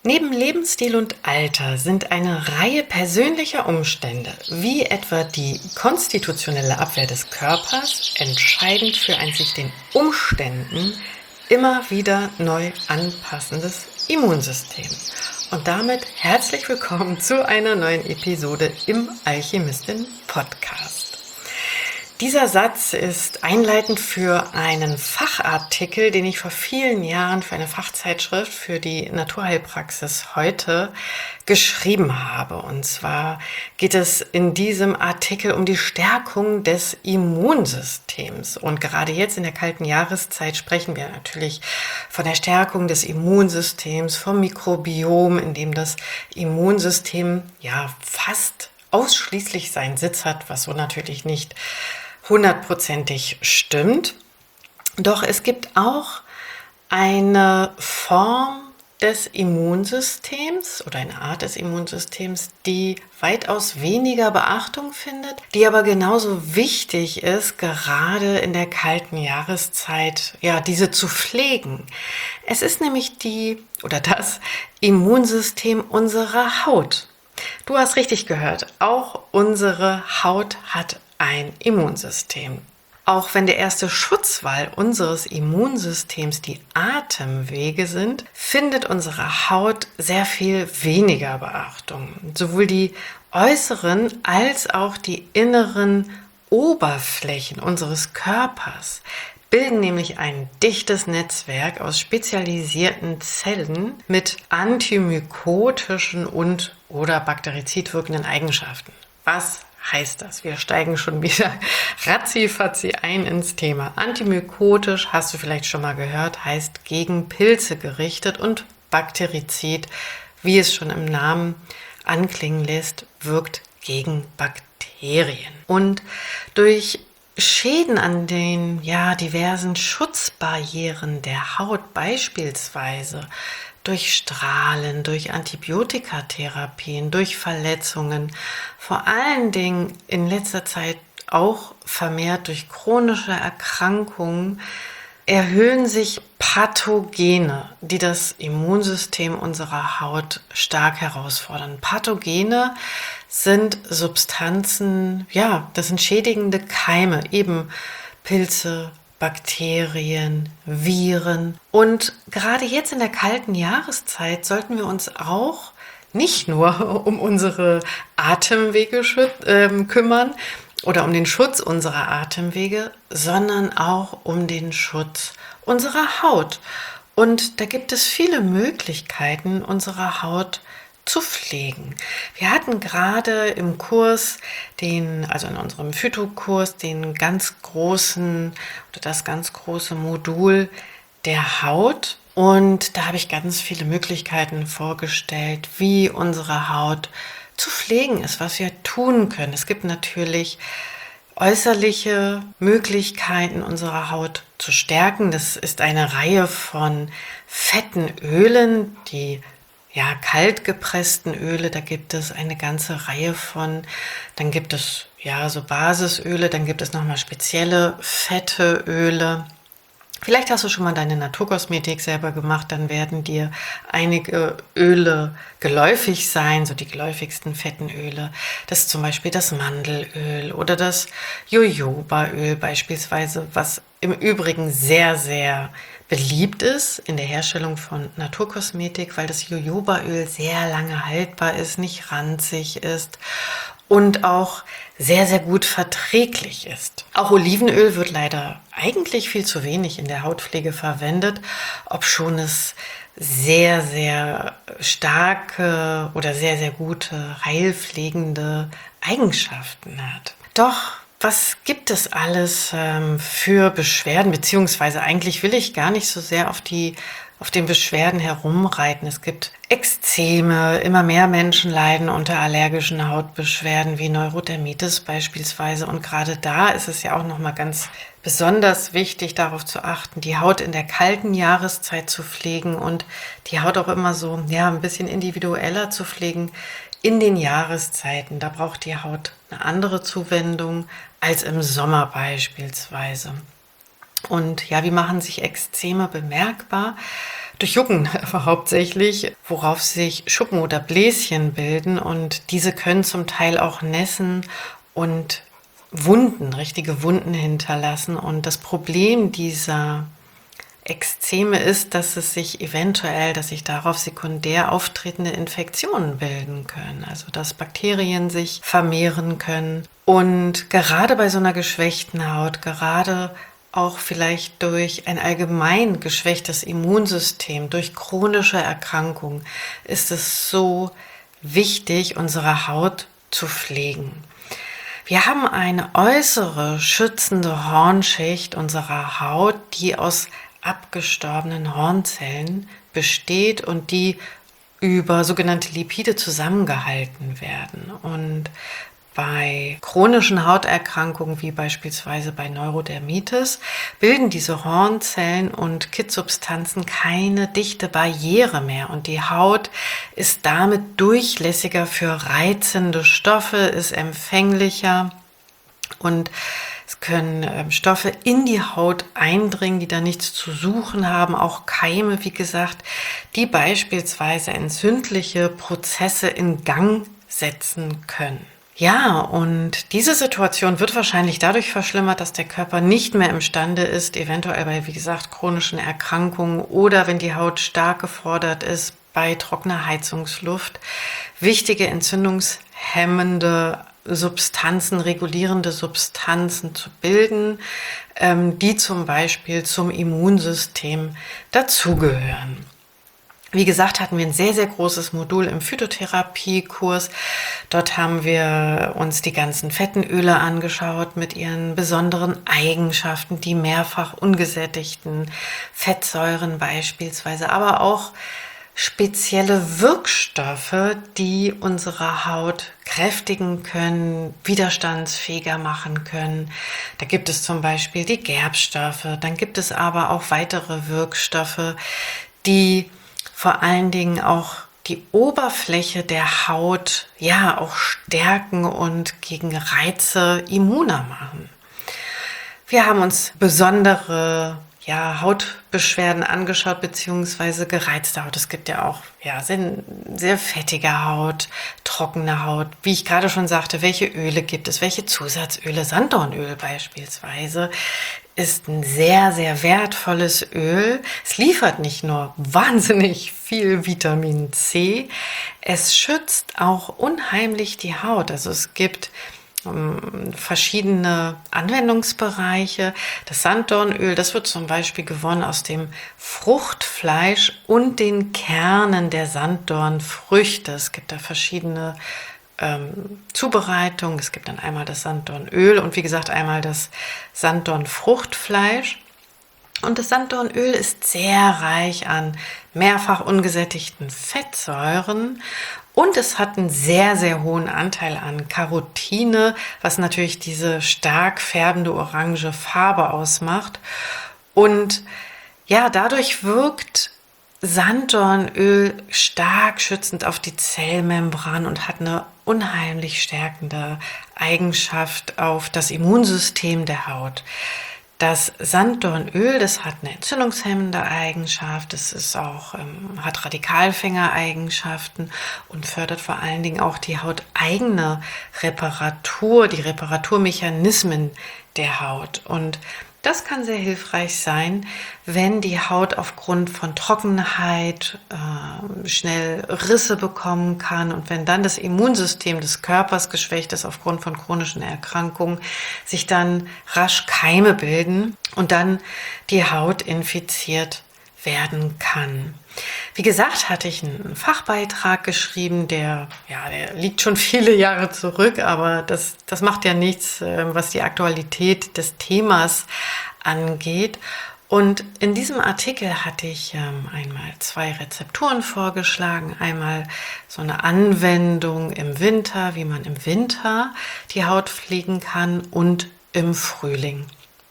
Neben Lebensstil und Alter sind eine Reihe persönlicher Umstände, wie etwa die konstitutionelle Abwehr des Körpers, entscheidend für ein sich den Umständen immer wieder neu anpassendes Immunsystem. Und damit herzlich willkommen zu einer neuen Episode im Alchemistin Podcast. Dieser Satz ist einleitend für einen Fachartikel, den ich vor vielen Jahren für eine Fachzeitschrift für die Naturheilpraxis heute geschrieben habe. Und zwar geht es in diesem Artikel um die Stärkung des Immunsystems. Und gerade jetzt in der kalten Jahreszeit sprechen wir natürlich von der Stärkung des Immunsystems, vom Mikrobiom, in dem das Immunsystem ja fast ausschließlich seinen Sitz hat, was so natürlich nicht hundertprozentig stimmt. Doch es gibt auch eine Form des Immunsystems oder eine Art des Immunsystems, die weitaus weniger Beachtung findet, die aber genauso wichtig ist, gerade in der kalten Jahreszeit, ja, diese zu pflegen. Es ist nämlich das Immunsystem unserer Haut. Du hast richtig gehört, auch unsere Haut hat ein Immunsystem. Auch wenn der erste Schutzwall unseres Immunsystems die Atemwege sind, findet unsere Haut sehr viel weniger Beachtung. Sowohl die äußeren als auch die inneren Oberflächen unseres Körpers bilden nämlich ein dichtes Netzwerk aus spezialisierten Zellen mit antimykotischen und/oder bakterizid wirkenden Eigenschaften. Was heißt das? Wir steigen schon wieder ratzifatzi ein ins Thema. Antimykotisch, hast du vielleicht schon mal gehört, heißt gegen Pilze gerichtet, und bakterizid, wie es schon im Namen anklingen lässt, wirkt gegen Bakterien. Und durch Schäden an den diversen Schutzbarrieren der Haut, beispielsweise durch Strahlen, durch Antibiotikatherapien, durch Verletzungen, vor allen Dingen in letzter Zeit auch vermehrt durch chronische Erkrankungen, erhöhen sich Pathogene, die das Immunsystem unserer Haut stark herausfordern. Pathogene sind Substanzen, das sind schädigende Keime, eben Pilze, Bakterien, Viren. Und gerade jetzt in der kalten Jahreszeit sollten wir uns auch nicht nur um unsere Atemwege kümmern oder um den Schutz unserer Atemwege, sondern auch um den Schutz unserer Haut. Und da gibt es viele Möglichkeiten, unsere Haut zu pflegen. Wir hatten gerade im Kurs, in unserem Phytokurs, das ganz große Modul der Haut. Und da habe ich ganz viele Möglichkeiten vorgestellt, wie unsere Haut zu pflegen ist, was wir tun können. Es gibt natürlich äußerliche Möglichkeiten, unsere Haut zu stärken. Das ist eine Reihe von fetten Ölen, die kalt gepressten Öle, da gibt es eine ganze Reihe von. Dann gibt es so Basisöle, dann gibt es nochmal spezielle fette Öle. Vielleicht hast du schon mal deine Naturkosmetik selber gemacht, dann werden dir einige Öle geläufig sein, so die geläufigsten fetten Öle. Das ist zum Beispiel das Mandelöl oder das Jojobaöl beispielsweise, was im Übrigen sehr, sehr beliebt ist in der Herstellung von Naturkosmetik, weil das Jojobaöl sehr lange haltbar ist, nicht ranzig ist und auch sehr, sehr gut verträglich ist. Auch Olivenöl wird leider eigentlich viel zu wenig in der Hautpflege verwendet, obschon es sehr, sehr starke oder sehr, sehr gute heilpflegende Eigenschaften hat. Doch was gibt es alles für Beschwerden, beziehungsweise eigentlich will ich gar nicht so sehr auf den Beschwerden herumreiten. Es gibt Ekzeme, immer mehr Menschen leiden unter allergischen Hautbeschwerden wie Neurodermitis beispielsweise. Und gerade da ist es ja auch nochmal ganz besonders wichtig, darauf zu achten, die Haut in der kalten Jahreszeit zu pflegen und die Haut auch immer so ein bisschen individueller zu pflegen in den Jahreszeiten. Da braucht die Haut eine andere Zuwendung als im Sommer beispielsweise. Und ja, wie machen sich Ekzeme bemerkbar? Durch Jucken hauptsächlich, worauf sich Schuppen oder Bläschen bilden. Und diese können zum Teil auch nässen und Wunden, richtige Wunden hinterlassen. Und das Problem dieser Ekzeme ist, dass sich darauf sekundär auftretende Infektionen bilden können. Also dass Bakterien sich vermehren können. Und gerade bei so einer geschwächten Haut, gerade auch vielleicht durch ein allgemein geschwächtes Immunsystem, durch chronische Erkrankungen, ist es so wichtig, unsere Haut zu pflegen. Wir haben eine äußere schützende Hornschicht unserer Haut, die aus abgestorbenen Hornzellen besteht und die über sogenannte Lipide zusammengehalten werden. Und bei chronischen Hauterkrankungen, wie beispielsweise bei Neurodermitis, bilden diese Hornzellen und Kittsubstanzen keine dichte Barriere mehr. Und die Haut ist damit durchlässiger für reizende Stoffe, ist empfänglicher und es können Stoffe in die Haut eindringen, die da nichts zu suchen haben, auch Keime, wie gesagt, die beispielsweise entzündliche Prozesse in Gang setzen können. Ja, und diese Situation wird wahrscheinlich dadurch verschlimmert, dass der Körper nicht mehr imstande ist, eventuell bei, wie gesagt, chronischen Erkrankungen oder wenn die Haut stark gefordert ist, bei trockener Heizungsluft, wichtige entzündungshemmende Substanzen, regulierende Substanzen zu bilden, die zum Beispiel zum Immunsystem dazugehören. Wie gesagt, hatten wir ein sehr, sehr großes Modul im Phytotherapiekurs. Dort haben wir uns die ganzen Fettenöle angeschaut mit ihren besonderen Eigenschaften, die mehrfach ungesättigten Fettsäuren beispielsweise, aber auch spezielle Wirkstoffe, die unsere Haut kräftigen können, widerstandsfähiger machen können. Da gibt es zum Beispiel die Gerbstoffe, dann gibt es aber auch weitere Wirkstoffe, die vor allen Dingen auch die Oberfläche der Haut ja auch stärken und gegen Reize immuner machen. Wir haben uns besondere Hautbeschwerden angeschaut, beziehungsweise gereizte Haut. Es gibt ja auch sehr fettige Haut, trockene Haut. Wie ich gerade schon sagte, welche Öle gibt es, welche Zusatzöle? Sanddornöl beispielsweise ist ein sehr, sehr wertvolles Öl. Es liefert nicht nur wahnsinnig viel Vitamin C, es schützt auch unheimlich die Haut. Also es gibt verschiedene Anwendungsbereiche. Das Sanddornöl, das wird zum Beispiel gewonnen aus dem Fruchtfleisch und den Kernen der Sanddornfrüchte. Es gibt da verschiedene Zubereitungen. Es gibt dann einmal das Sanddornöl und wie gesagt einmal das Sanddornfruchtfleisch. Und das Sanddornöl ist sehr reich an mehrfach ungesättigten Fettsäuren und es hat einen sehr, sehr hohen Anteil an Carotine, was natürlich diese stark färbende orange Farbe ausmacht. Und ja, dadurch wirkt Sanddornöl stark schützend auf die Zellmembran und hat eine unheimlich stärkende Eigenschaft auf das Immunsystem der Haut. Das Sanddornöl, das hat eine entzündungshemmende Eigenschaft, es ist auch, hat Radikalfängereigenschaften und fördert vor allen Dingen auch die hauteigene Reparatur, die Reparaturmechanismen der Haut. Und das kann sehr hilfreich sein, wenn die Haut aufgrund von Trockenheit schnell Risse bekommen kann und wenn dann das Immunsystem des Körpers geschwächt ist aufgrund von chronischen Erkrankungen, sich dann rasch Keime bilden und dann die Haut infiziert werden kann. Wie gesagt, hatte ich einen Fachbeitrag geschrieben, der liegt schon viele Jahre zurück, aber das macht ja nichts, was die Aktualität des Themas angeht. Und in diesem Artikel hatte ich einmal 2 Rezepturen vorgeschlagen. Einmal so eine Anwendung im Winter, wie man im Winter die Haut pflegen kann und im Frühling.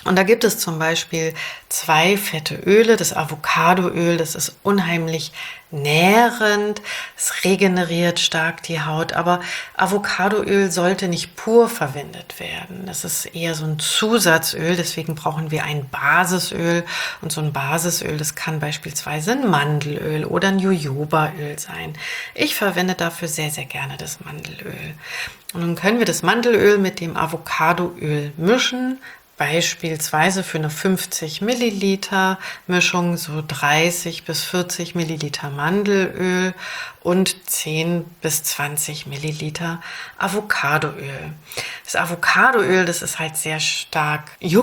Und da gibt es zum Beispiel 2 fette Öle. Das Avocadoöl, das ist unheimlich nährend, es regeneriert stark die Haut, aber Avocadoöl sollte nicht pur verwendet werden. Das ist eher so ein Zusatzöl, deswegen brauchen wir ein Basisöl. Und so ein Basisöl, das kann beispielsweise ein Mandelöl oder ein Jojobaöl sein. Ich verwende dafür sehr, sehr gerne das Mandelöl. Und nun können wir das Mandelöl mit dem Avocadoöl mischen. Beispielsweise für eine 50 Milliliter Mischung so 30 bis 40 Milliliter Mandelöl und 10 bis 20 Milliliter Avocadoöl. Das Avocadoöl, das ist halt sehr stark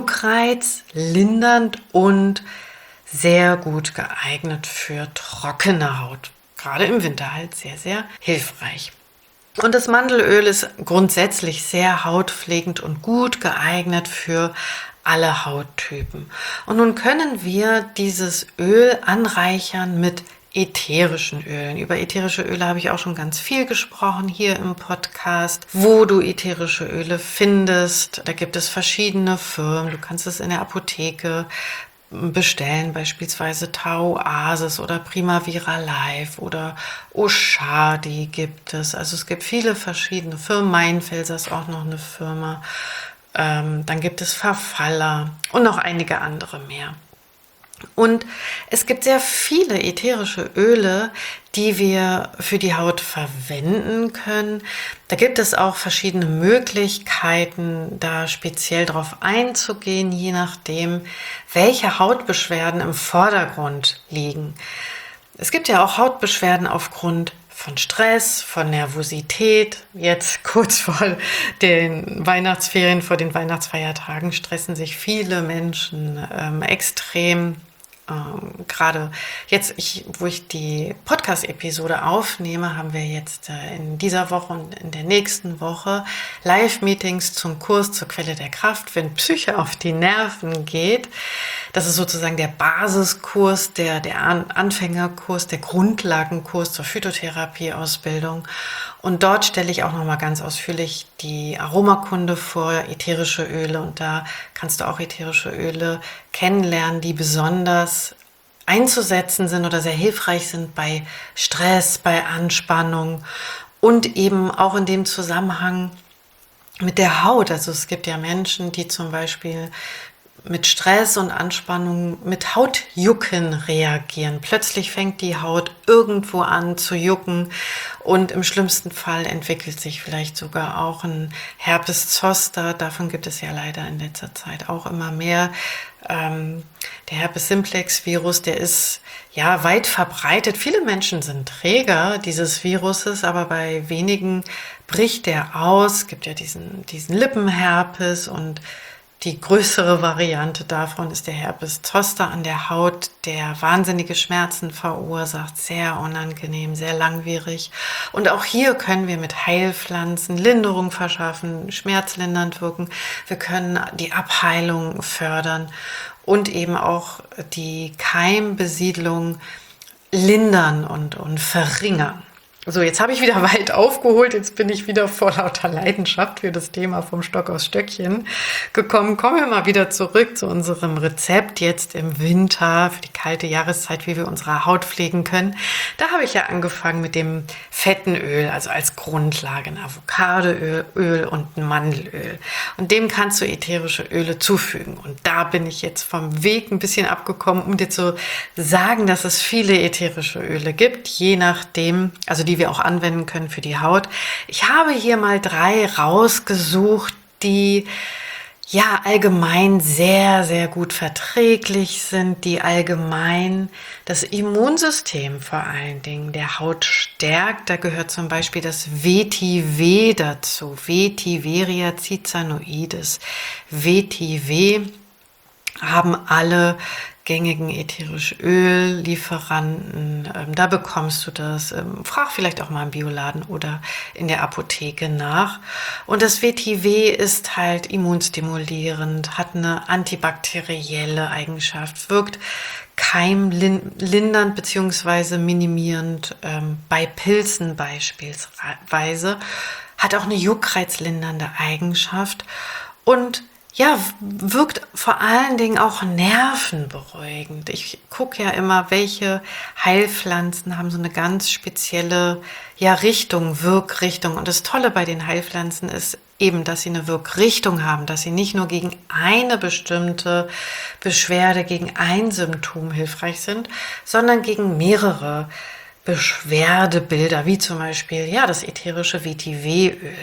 juckreizlindernd und sehr gut geeignet für trockene Haut. Gerade im Winter halt sehr, sehr hilfreich. Und das Mandelöl ist grundsätzlich sehr hautpflegend und gut geeignet für alle Hauttypen. Und nun können wir dieses Öl anreichern mit ätherischen Ölen. Über ätherische Öle habe ich auch schon ganz viel gesprochen hier im Podcast, wo du ätherische Öle findest. Da gibt es verschiedene Firmen. Du kannst es in der Apotheke bestellen, beispielsweise Tauasis oder Primavera Life oder Oshadi gibt es. Also es gibt viele verschiedene Firmen. Mainfelser ist auch noch eine Firma. Dann gibt es Farfalla und noch einige andere mehr. Und es gibt sehr viele ätherische Öle, die wir für die Haut verwenden können. Da gibt es auch verschiedene Möglichkeiten, da speziell drauf einzugehen, je nachdem, welche Hautbeschwerden im Vordergrund liegen. Es gibt ja auch Hautbeschwerden aufgrund von Stress, von Nervosität. Jetzt kurz vor den Weihnachtsferien, vor den Weihnachtsfeiertagen stressen sich viele Menschen extrem. Gerade jetzt, wo ich die Podcast-Episode aufnehme, haben wir jetzt in dieser Woche und in der nächsten Woche Live-Meetings zum Kurs zur Quelle der Kraft, wenn Psyche auf die Nerven geht. Das ist sozusagen der Basiskurs, der Anfängerkurs, der Grundlagenkurs zur Phytotherapie-Ausbildung. Und dort stelle ich auch nochmal ganz ausführlich die Aromakunde vor, ätherische Öle. Und da kannst du auch ätherische Öle kennenlernen, die besonders einzusetzen sind oder sehr hilfreich sind bei Stress, bei Anspannung und eben auch in dem Zusammenhang mit der Haut. Also es gibt ja Menschen, die zum Beispiel mit Stress und Anspannung, mit Hautjucken reagieren. Plötzlich fängt die Haut irgendwo an zu jucken und im schlimmsten Fall entwickelt sich vielleicht sogar auch ein Herpes Zoster. Davon gibt es ja leider in letzter Zeit auch immer mehr. Der Herpes Simplex Virus, der ist ja weit verbreitet. Viele Menschen sind Träger dieses Viruses, aber bei wenigen bricht der aus. Es gibt ja diesen Lippenherpes und die größere Variante davon ist der Herpes Zoster an der Haut, der wahnsinnige Schmerzen verursacht, sehr unangenehm, sehr langwierig. Und auch hier können wir mit Heilpflanzen Linderung verschaffen, schmerzlindernd wirken. Wir können die Abheilung fördern und eben auch die Keimbesiedlung lindern und verringern. So, jetzt habe ich wieder weit aufgeholt, jetzt bin ich wieder vor lauter Leidenschaft für das Thema vom Stock aufs Stöckchen gekommen. Kommen wir mal wieder zurück zu unserem Rezept jetzt im Winter für die kalte Jahreszeit, wie wir unsere Haut pflegen können. Da habe ich ja angefangen mit dem fetten Öl, also als Grundlage ein Avocadoöl und ein Mandelöl. Und dem kannst du ätherische Öle zufügen. Und da bin ich jetzt vom Weg ein bisschen abgekommen, um dir zu sagen, dass es viele ätherische Öle gibt, je nachdem, also die wir auch anwenden können für die Haut. Ich habe hier mal 3 rausgesucht, die ja allgemein sehr, sehr gut verträglich sind, die allgemein das Immunsystem vor allen Dingen der Haut stärkt. Da gehört zum Beispiel das Vetiver dazu, Vetiveria cicanoides. Vetiver haben alle gängigen ätherische Öllieferanten, da bekommst du das. Frag vielleicht auch mal im Bioladen oder in der Apotheke nach. Und das Vetiver ist halt immunstimulierend, hat eine antibakterielle Eigenschaft, wirkt keimlindernd bzw. minimierend bei Pilzen beispielsweise, hat auch eine juckreizlindernde Eigenschaft und ja, wirkt vor allen Dingen auch nervenberuhigend. Ich gucke ja immer, welche Heilpflanzen haben so eine ganz spezielle, ja, Richtung, Wirkrichtung. Und das Tolle bei den Heilpflanzen ist eben, dass sie eine Wirkrichtung haben, dass sie nicht nur gegen eine bestimmte Beschwerde, gegen ein Symptom hilfreich sind, sondern gegen mehrere Beschwerdebilder, wie zum Beispiel, ja, das ätherische Vetiver-Öl.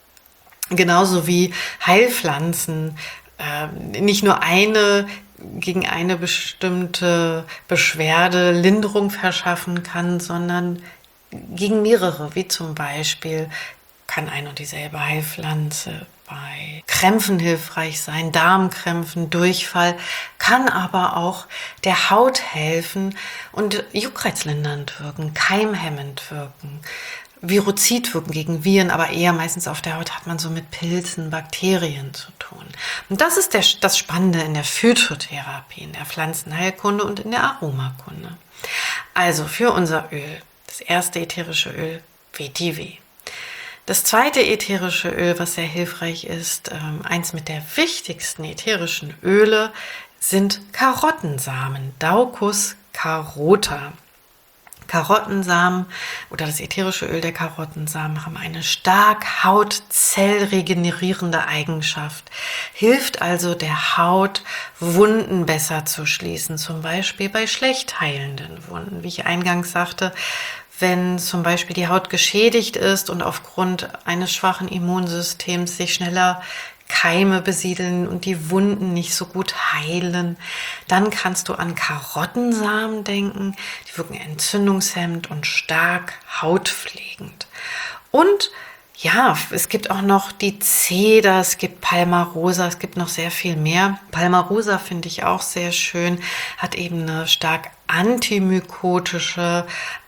Genauso wie Heilpflanzen nicht nur gegen eine bestimmte Beschwerde Linderung verschaffen kann, sondern gegen mehrere, wie zum Beispiel kann ein und dieselbe Heilpflanze bei Krämpfen hilfreich sein, Darmkrämpfen, Durchfall, kann aber auch der Haut helfen und juckreizlindernd wirken, keimhemmend wirken, viruzid wirken gegen Viren, aber eher meistens auf der Haut hat man so mit Pilzen, Bakterien zu tun. Und das ist das Spannende in der Phytotherapie, in der Pflanzenheilkunde und in der Aromakunde. Also für unser Öl, das erste ätherische Öl, Vetiver. Das zweite ätherische Öl, was sehr hilfreich ist, eins mit der wichtigsten ätherischen Öle, sind Karottensamen, Daucus carota. Karottensamen oder das ätherische Öl der Karottensamen haben eine stark hautzellregenerierende Eigenschaft, hilft also der Haut, Wunden besser zu schließen, zum Beispiel bei schlecht heilenden Wunden. Wie ich eingangs sagte, wenn zum Beispiel die Haut geschädigt ist und aufgrund eines schwachen Immunsystems sich schneller Keime besiedeln und die Wunden nicht so gut heilen, dann kannst du an Karottensamen denken. Die wirken entzündungshemmend und stark hautpflegend. Und ja, es gibt auch noch die Zeder, es gibt Palmarosa, es gibt noch sehr viel mehr. Palmarosa finde ich auch sehr schön, hat eben eine stark antimykotische,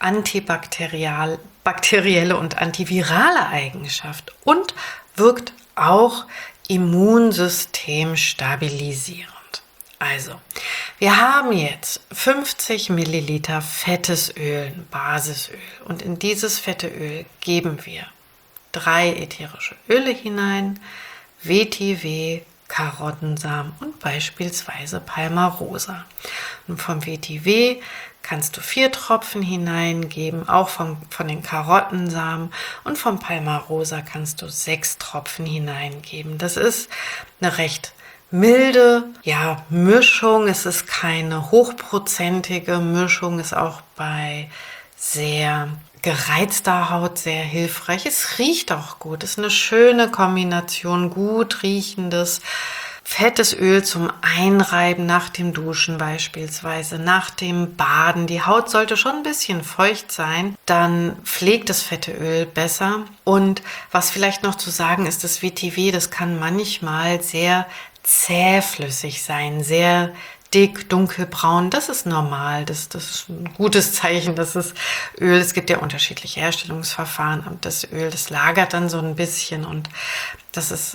antibakterielle und antivirale Eigenschaft und wirkt auch Immunsystem stabilisierend. Also, wir haben jetzt 50 Milliliter fettes Öl, ein Basisöl. Und in dieses fette Öl geben wir 3 ätherische Öle hinein, Vetiver, Karottensamen und beispielsweise Palmarosa. Und vom Vetiver kannst du 4 Tropfen hineingeben, auch von den Karottensamen, und vom Palmarosa kannst du 6 Tropfen hineingeben. Das ist eine recht milde, ja, Mischung. Es ist keine hochprozentige Mischung, ist auch bei sehr gereizter Haut sehr hilfreich. Es riecht auch gut. Es ist eine schöne Kombination, gut riechendes fettes Öl zum Einreiben nach dem Duschen beispielsweise, nach dem Baden. Die Haut sollte schon ein bisschen feucht sein, dann pflegt das fette Öl besser. Und was vielleicht noch zu sagen ist, das Vetiver, das kann manchmal sehr zähflüssig sein, sehr dick, dunkelbraun, das ist normal, das ist ein gutes Zeichen, dass das Öl, es gibt ja unterschiedliche Herstellungsverfahren und das Öl, das lagert dann so ein bisschen und das ist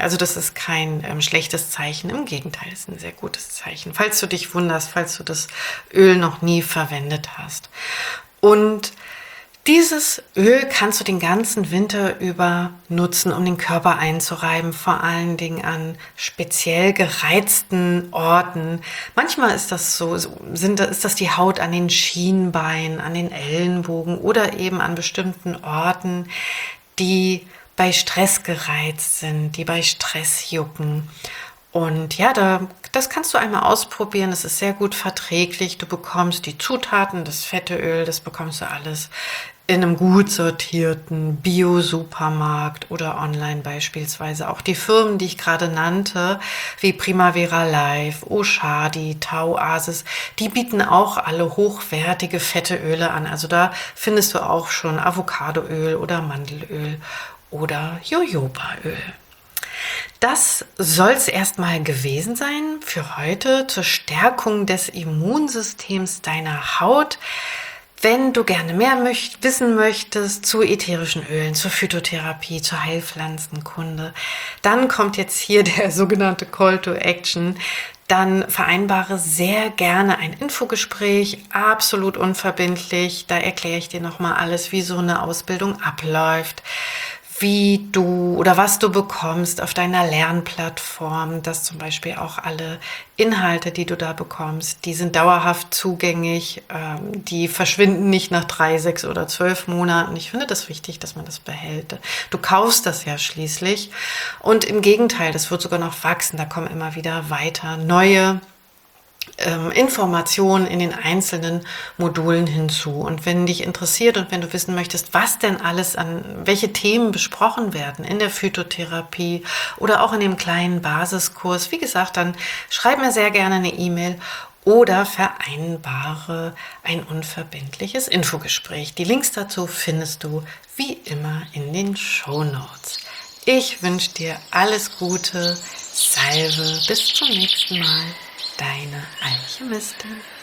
kein schlechtes Zeichen, im Gegenteil, ist ein sehr gutes Zeichen, falls du dich wunderst, falls du das Öl noch nie verwendet hast. Und dieses Öl kannst du den ganzen Winter über nutzen, um den Körper einzureiben, vor allen Dingen an speziell gereizten Orten. Manchmal ist das ist das die Haut an den Schienbeinen, an den Ellenbogen oder eben an bestimmten Orten, die bei Stress gereizt sind, die bei Stress jucken. Und ja, das kannst du einmal ausprobieren. Das ist sehr gut verträglich. Du bekommst die Zutaten, das fette Öl, das bekommst du alles in einem gut sortierten Bio-Supermarkt oder online beispielsweise. Auch die Firmen, die ich gerade nannte, wie Primavera Life, Oshadi, Tau Asis, die bieten auch alle hochwertige fette Öle an. Also da findest du auch schon Avocadoöl oder Mandelöl oder Jojobaöl. Das soll es erstmal gewesen sein für heute zur Stärkung des Immunsystems deiner Haut. Wenn du gerne mehr wissen möchtest zu ätherischen Ölen, zur Phytotherapie, zur Heilpflanzenkunde, dann kommt jetzt hier der sogenannte Call to Action. Dann vereinbare sehr gerne ein Infogespräch, absolut unverbindlich. Da erkläre ich dir nochmal alles, wie so eine Ausbildung abläuft, wie du oder was du bekommst auf deiner Lernplattform, dass zum Beispiel auch alle Inhalte, die du da bekommst, die sind dauerhaft zugänglich, die verschwinden nicht nach 3, 6 oder 12 Monaten. Ich finde das wichtig, dass man das behält. Du kaufst das ja schließlich und im Gegenteil, das wird sogar noch wachsen, da kommen immer wieder weiter neue Informationen in den einzelnen Modulen hinzu. Und wenn dich interessiert und wenn du wissen möchtest, was denn alles welche Themen besprochen werden in der Phytotherapie oder auch in dem kleinen Basiskurs, wie gesagt, dann schreib mir sehr gerne eine E-Mail oder vereinbare ein unverbindliches Infogespräch. Die Links dazu findest du wie immer in den Shownotes. Ich wünsche dir alles Gute, Salve, bis zum nächsten Mal. Deine Alchemistin.